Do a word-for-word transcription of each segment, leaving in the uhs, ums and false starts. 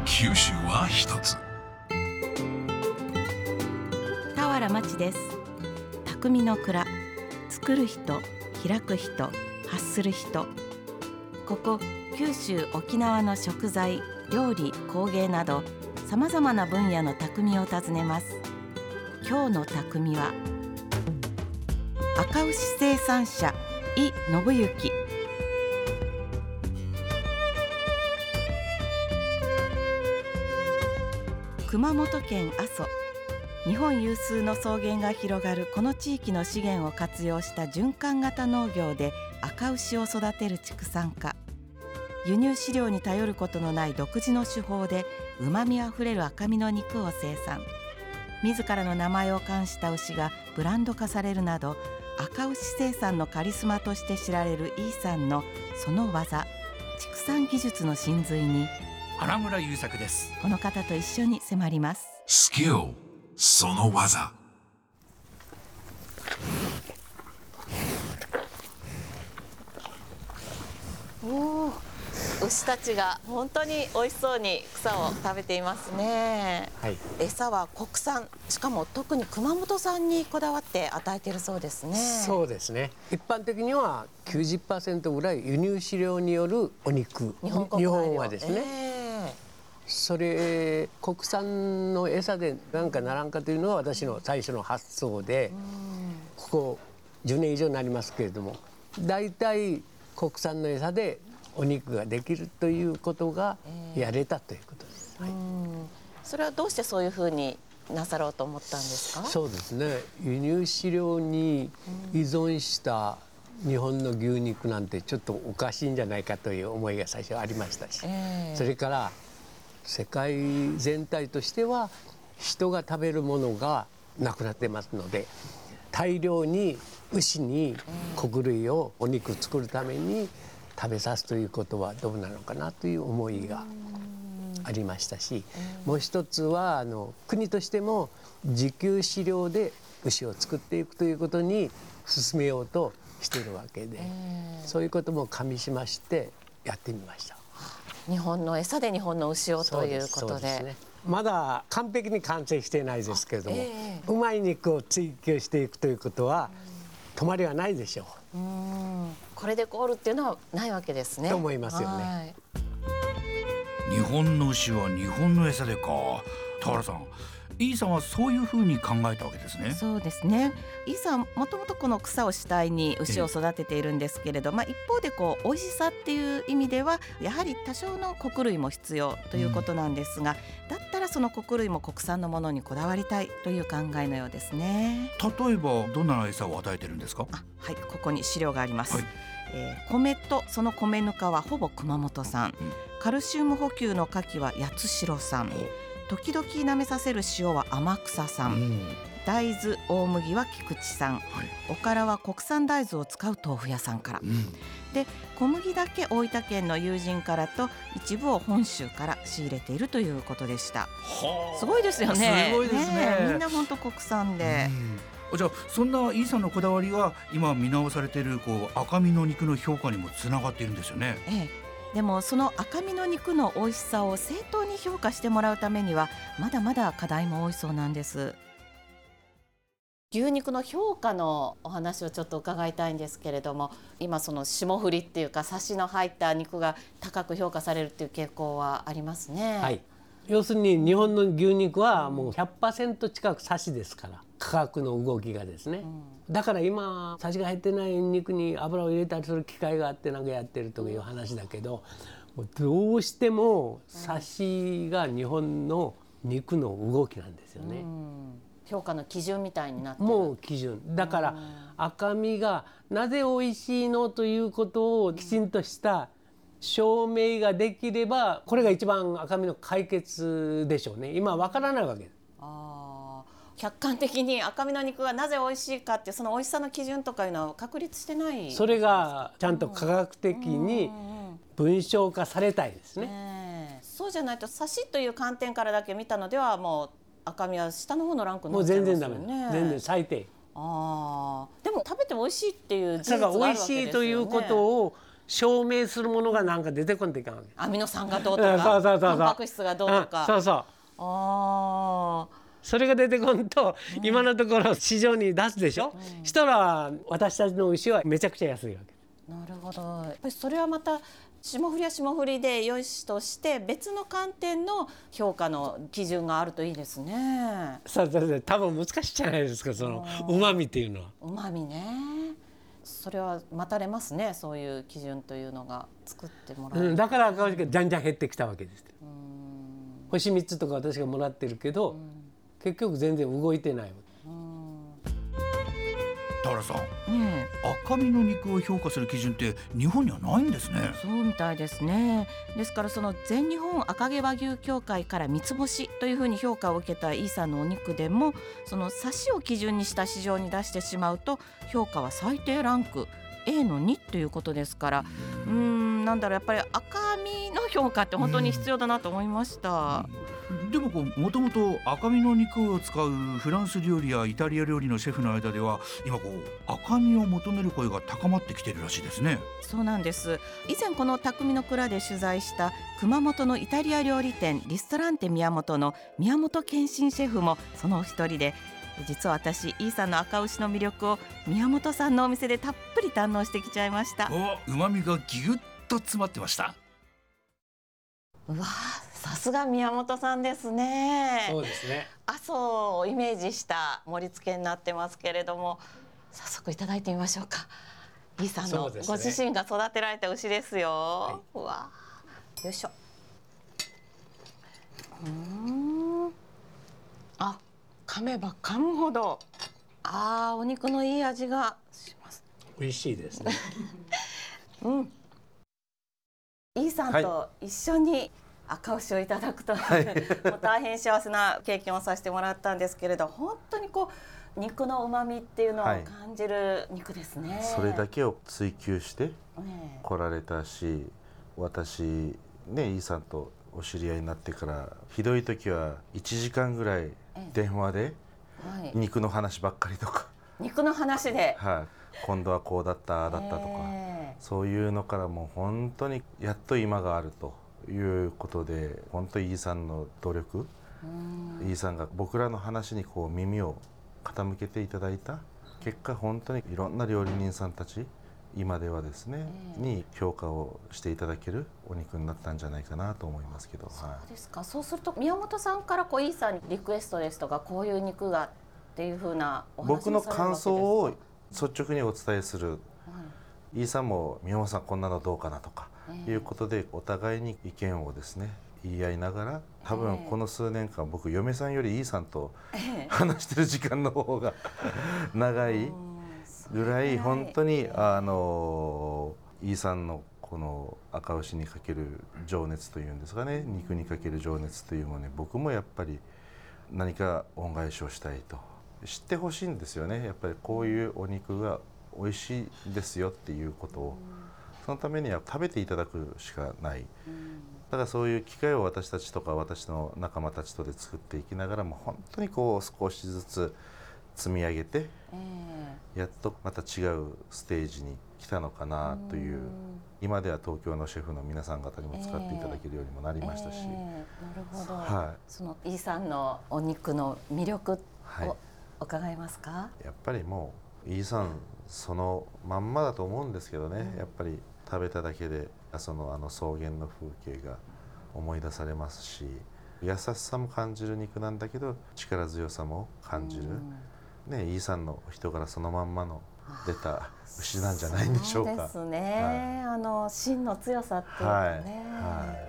九州は一つ。 田原町です。匠の蔵、作る人、開く人、発する人。ここ九州沖縄の食材、料理、工芸などさまざまな分野の匠を訪ねます。今日の匠は赤牛生産者井信之。熊本県阿蘇、日本有数の草原が広がるこの地域の資源を活用した循環型農業で赤牛を育てる畜産家。輸入飼料に頼ることのない独自の手法でうまみあふれる赤身の肉を生産。自らの名前を冠した牛がブランド化されるなど、赤牛生産のカリスマとして知られる井さんのその技、畜産技術の真髄に花村優作です。 この方と一緒に迫ります。 スキル、その技。 おー、牛たちが本当に美味しそうに草を食べていますね、はい、餌は国産、しかも特に熊本産にこだわって与えているそうですね。 そうですね。一般的には きゅうじゅっパーセント ぐらい輸入飼料によるお肉、 日本日本はですね、 えーそれ国産の餌でなんかならんかというのは私の最初の発想で、ここじゅうねん以上になりますけれども、だいたい国産の餌でお肉ができるということがやれたということです、はい、 それはどうしてそういうふうになさろうと思ったんですか？ そうですね、輸入飼料に依存した日本の牛肉なんてちょっとおかしいんじゃないかという思いが最初ありましたし、えー、それから世界全体としては人が食べるものがなくなってますので、大量に牛に穀類をお肉作るために食べさすということはどうなのかなという思いがありましたし、もう一つはあの国としても自給飼料で牛を作っていくということに進めようとしているわけで、そういうことも加味しましてやってみました。 日本の餌で日本の牛をということ で, そうですね、まだ完璧に完成していないですけれども、えー、うまい肉を追求していくということは止まりはないでしょう。 うん、これでゴールっていうのはないわけですね。 と思いますよね。 日本の牛は日本の餌でか。田原さん、イーさんはそういうふうに考えたわけですね。 そうですね。イーさんもともとこの草を主体に牛を育てているんですけれど、まあ、一方でこう美味しさっていう意味ではやはり多少の穀類も必要ということなんですが、うん、だったらその穀類も国産のものにこだわりたいという考えのようですね。 例えばどんな餌を与えてるんですか？ あ、はい、ここに資料があります、 はい。 えー、米とその米ぬかはほぼ熊本産、うん、カルシウム補給の牡蠣は八代産、時々舐めさせる塩は天草産、うん、大豆大麦は菊池産、はい、おからは国産大豆を使う豆腐屋さんから、うん、で小麦だけ大分県の友人からと一部を本州から仕入れているということでした。すごいですよね。 すごいです ね, ねみんな本当国産で、 うん、じゃあそんなイーさんのこだわりが今見直されているこう赤身の肉の評価にもつながっているんですよね。 ええ、でもその赤身の肉の美味しさを正当に評価してもらうためにはまだまだ課題も多いそうなんです。牛肉の評価のお話をちょっと伺いたいんですけれども、今その霜降りっていうかサシの入った肉が高く評価されるっていう傾向はありますね。 はい、要するに日本の牛肉はもう ひゃくパーセント 近くサシですから、価格の動きがですね、うん、だから今サシが入ってない肉に油を入れたりする機会があってなんかやってるという話だけど、もうどうしてもサシが日本の肉の動きなんですよね、うん、 評価の基準みたいになってる。 もう基準だから、赤身がなぜ美味しいのということをきちんとした証明ができれば、これが一番赤身の解決でしょうね。今わからないわけです。 あ、客観的に赤身の肉がなぜ美味しいかってその美味しさの基準とかいうのは確立してない。 それがちゃんと科学的に文章化されたいですね、 ね。そうじゃないとサシという観点からだけ見たのではもう赤身は下の方のランクになっちゃいますよね。 もう全然ダメ、全然最低。 あ、でも食べても美味しいっていう事実だからがあるわけですよね。 美味しいということを証明するものがなんか出てこんといかんわけ。 アミノ酸がどうとうんそうそうそうそうかタンパク質がどうとか、 うんそうそう。 あそれが出てこんと、うん、今のところ市場に出すでしょ、うん、したら私たちの牛はめちゃくちゃ安いわけ。 なるほど。やっぱりそれはまた霜降りは霜降りで良しとして別の観点の評価の基準があるといいですね。 そうそうそう、多分難しいじゃないですか、そのうまみっていうのは。 うまみね、それは待たれますね、そういう基準というのが作ってもらう、 うん、だから赤牛がじゃんじゃん減ってきたわけです。うん、星みっつとか私がもらってるけど、うん、結局全然動いてないわけ。 田原さん、ね、赤身の肉を評価する基準って日本にはないんですね。 そうみたいですね。ですからその全日本赤毛和牛協会から三つ星というふうに評価を受けたイーさんのお肉でも、そのサシを基準にした市場に出してしまうと評価は最低ランク エー のにということですから、うーん、なんだろう、やっぱり赤身の評価って本当に必要だなと思いました。 でもこうもともと赤身の肉を使うフランス料理やイタリア料理のシェフの間では今こう赤身を求める声が高まってきているらしいですね。 そうなんです。以前この匠の蔵で取材した熊本のイタリア料理店リストランテ宮本の宮本健信シェフもその一人で、実は私イーさんの赤牛の魅力を宮本さんのお店でたっぷり堪能してきちゃいました。 お、旨味がぎゅっと詰まってました。 うわ、さすが宮本さんですね。 そうですね。 阿蘇をイメージした盛り付けになってますけれども、早速いただいてみましょうか。イーさんのご自身が育てられた牛ですよ。はい、うわ、よいしょ。うーん、あ、噛めば噛むほど、あー、お肉のいい味がします。 美味しいですね。 うん。イーさんと一緒に赤牛をいただくという、はい、もう大変幸せな経験をさせてもらったんですけれど、本当にこう肉の旨味っていうのを感じる肉ですね。はい、 それだけを追求して来られたし、ね、私ね、イーさんとお知り合いになってからひどい時はいちじかんぐらい電話で肉の話ばっかりとか、 肉の話で、 はい、今度はこうだっただったとか、そういうのからもう本当にやっと今があるということで、本当にイーさんの努力、イーさんが僕らの話にこう耳を傾けていただいた結果、本当にいろんな料理人さんたち今ではですね、えー、に評価をしていただけるお肉になったんじゃないかなと思いますけど。 そうですか。はい、そうすると宮本さんからこうイーさんにリクエストですとか、こういう肉がっていう風なお話をされるわけですか？ 僕の感想を率直にお伝えする、はい、イーさんも宮本さんこんなのどうかなとか、えー、いうことでお互いに意見をですね言い合いながら、多分この数年間僕嫁さんよりイーさんと話してる時間の方が長いぐらい、本当にあのイーさんのこの赤牛にかける情熱というんですかね、肉にかける情熱というものに僕もやっぱり何か恩返しをしたいと知ってほしいんですよね。やっぱりこういうお肉が美味しいですよっていうことを、そのためには食べていただくしかない。だからそういう機会を私たちとか私の仲間たちとで作っていきながらも、本当にこう少しずつ積み上げて、やっとまた違うステージに来たのかなという、今では東京のシェフの皆さん方にも使っていただけるようにもなりましたし、 えーえー、なるほど、 はい、 そのイーさんのお肉の魅力を伺えますか？はい、 やっぱりもうイーさんそのまんまだと思うんですけどね、うん、やっぱり食べただけでそのあの草原の風景が思い出されますし、優しさも感じる肉なんだけど力強さも感じる、うん、ね、イーさんの人柄そのまんまの出た牛なんじゃないんでしょうか。 そうですね、はい、あの芯の強さっていうかね、はいはい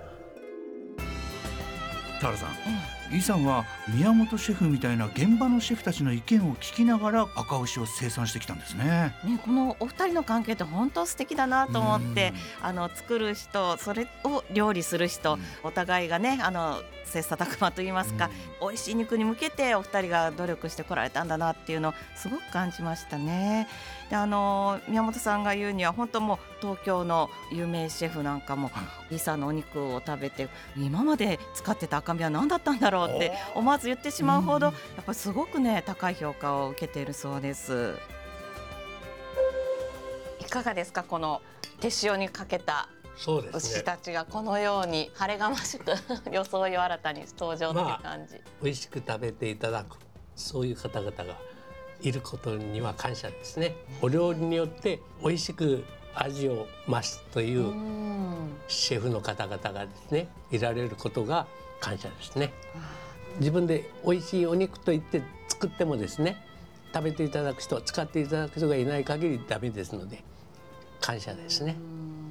田原さん、うん、イさんは宮本シェフみたいな現場のシェフたちの意見を聞きながら赤牛を生産してきたんですね。 ね、このお二人の関係って本当素敵だなと思って、あの作る人、それを料理する人、うん、お互いがね、あの切磋琢磨といいますか、うん、美味しい肉に向けてお二人が努力してこられたんだなっていうのをすごく感じましたね。で、あの宮本さんが言うには本当もう東京の有名シェフなんかも、うん、イさんのお肉を食べて今まで使ってた赤身は何だったんだろうって思わず言ってしまうほど、やっぱりすごくね高い評価を受けているそうです。いかがですか、この手塩にかけたそうですね。 牛たちがこのように晴れがましく装いを新たに登場っていう感じ、 まあ、美味しく食べていただく、そういう方々がいることには感謝ですね。お料理によって美味しく味を増すというシェフの方々がですねいられることが感謝ですね。自分で美味しいお肉と言って作ってもですね、食べていただく人、使っていただく人がいない限りダメですので感謝ですね。